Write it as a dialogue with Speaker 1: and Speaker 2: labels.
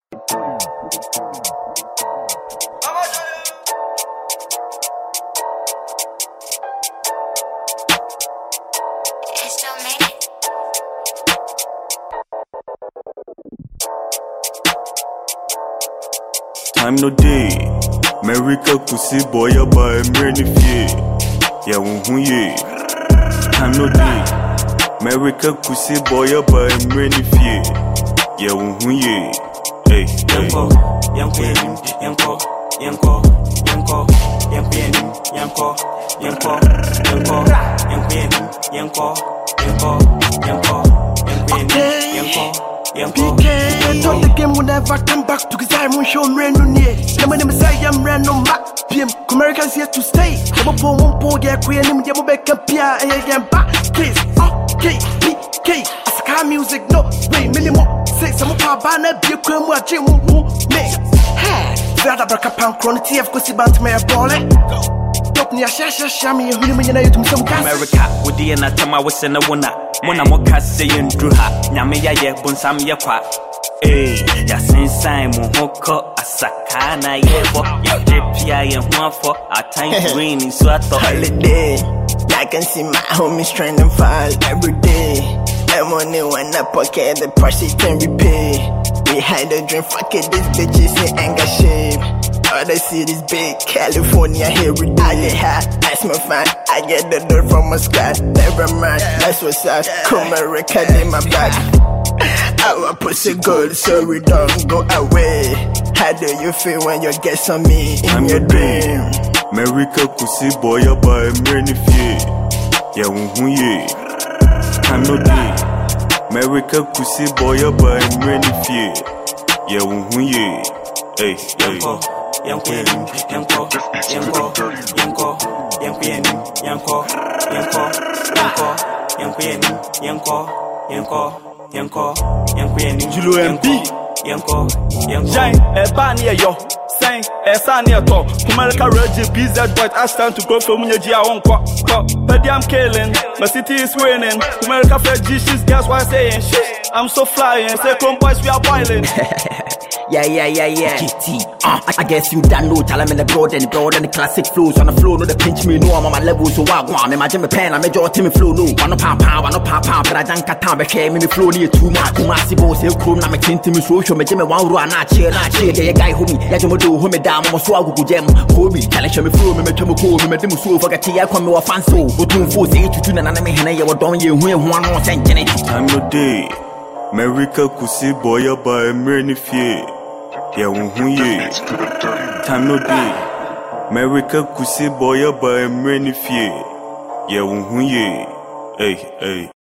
Speaker 1: Time no day, America kusi boy by many fear. Yeah, ye. Time no day, America kusi boy by many fear. Yeah, ye. Hey,
Speaker 2: Yanko, Yanko,
Speaker 3: PK, thought the game would never come back to I won't show me no near. The man say I'm random map. PM Americans here to stay. I'm a poor yeah, queen him the back up here and back. Case, okay, PK. As car music, no way, minimum. Say some of our banner be a crime watching me. Hey, Zada Braka Punk Chronity of Cosi Bantmere Bole. Top near Shami, who you to some
Speaker 2: America, with the Anatama was in a winner. Mona Moka saying Druha, Yamia Bonsam Yakwa. Eh, Yasin Simon Hoko, Asakana, Yapia, and one for a time green, so I thought
Speaker 4: holiday. I can see my homies trying to fall every day. I'm on it when I pocket the price it can repay. We had a dream, fuck it, these bitches in anger shape. Other cities big, California here we die high. That's my fan, I get the dirt from my sky. Never mind, that's what's up. Come America in my back. Our pussy good, so we don't go away. How do you feel when you get some me in your dream?
Speaker 1: America kusi boy by many fear. Yeah, ye. Time no day, America kusi boy by many fear. Yeah, ye. Hey,
Speaker 2: Yanko,
Speaker 5: Julu MP Jai, Ebania yo Saying, Esania talk America Reggie, PZ White, I stand to go from Munya on but I'm killing, my city is winning. America Fred G, she's guess why I'm saying shit. I'm so flying, say come boys, we are boiling.
Speaker 6: Yeah. GT, I guess you don't know. Tell them in the broad and the classic flows on the floor. No, the pinch me, no, I'm on my level, so I want. Imagine my pen, I made your team flow. No, one no pound, but I don't cut time, but share me flow near too much. Too much, boss, you come, I'm a tin to me, social, make me one run, not cheer, yeah, guy who me, yeah, you do, who me down, I'm a swag, who jam, hold me, tell me flow, me, make him cool, me, make him so forget tea, I come over fan so, but don't force it to do an enemy, and you don't you win one more cent.
Speaker 1: Time no day, America kusi boy by many fear. Yeah, ye. Time no day, America kusi boy by many fear. Yeah, ye. Hey.